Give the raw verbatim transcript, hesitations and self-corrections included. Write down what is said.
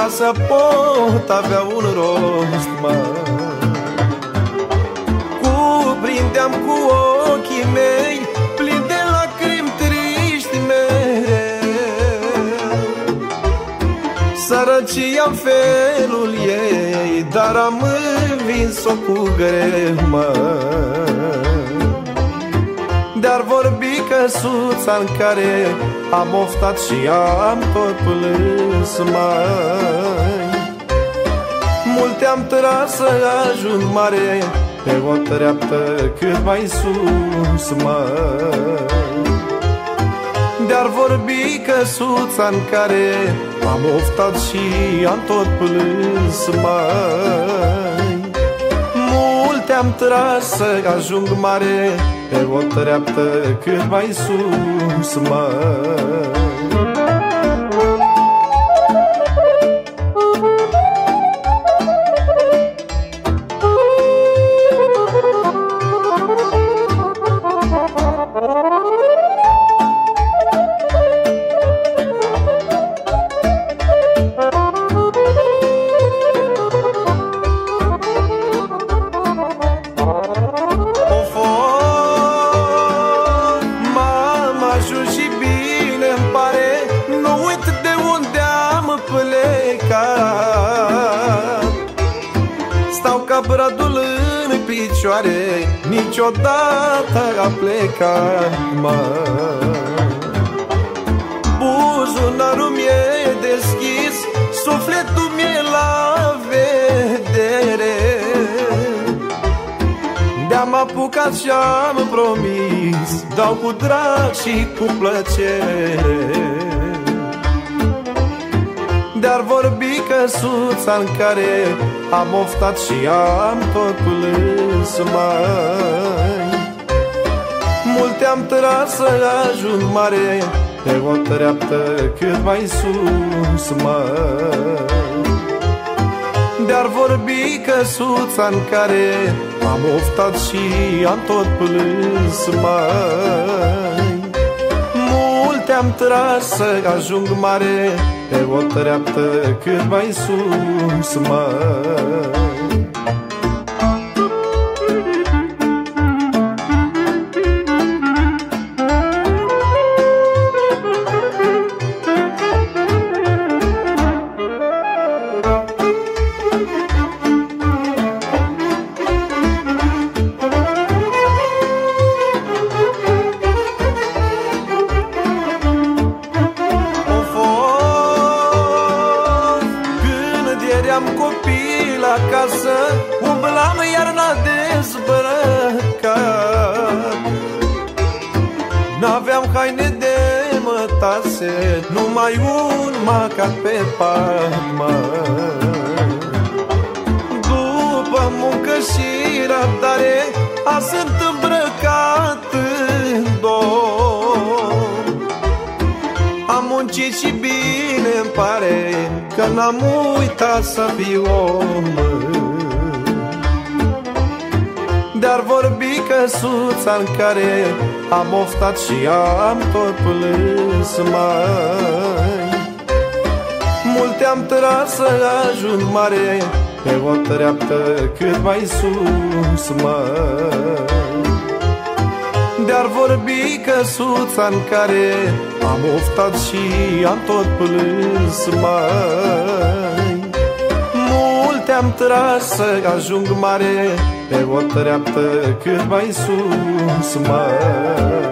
ca să pot avea un rost, mă. Cuprindeam cu ochii mei plini de lacrimi triști mereu. Sărăcia-n felul ei, dar am învins-o cu greu, mă. Dar vorbi căsuța-n care am oftat și am tot plâns, mai. Multe am tras să ajung mare pe o treaptă cât mai sus, mai. Dar vorbi căsuța-n care am oftat și am tot plâns, mai. Multe am tras să ajung mare pe o treaptă cât mai sus, mai. Stau ca bradul în picioare, niciodată a plecat, mă. Buzunarul mi-e deschis, sufletul mi-e la vedere. De-am apucat și-am promis, dau cu drag și cu plăcere. Dar vorbi căsuța-n care am oftat și am tot plâns, mai. Multe am tras să ajung mare pe o treaptă cât mai sus, mai. Dar vorbi căsuța-n care am oftat și am tot plâns, mai. Multe am tras să ajung mare pe o treaptă cât mai sus, mai. Eram copil acasă, umblam iarna dezbrăcat. N-aveam haine de mătase, numai un macat pe pat, mă. După muncă și răbdare, a sunt îmbrăcat în dor. Am muncit și bine îmi pare că n-am uitat să fiu om. Dar vorbi căsuța-n care am oftat și am tot plâns, mai. Multe am tras să ajung mare pe o treaptă cât mai sus, mai. Dar vorbi căsuța-n care am oftat și am tot plâns, mai. Multe am tras să ajung mare pe o treaptă cât mai sus, mai.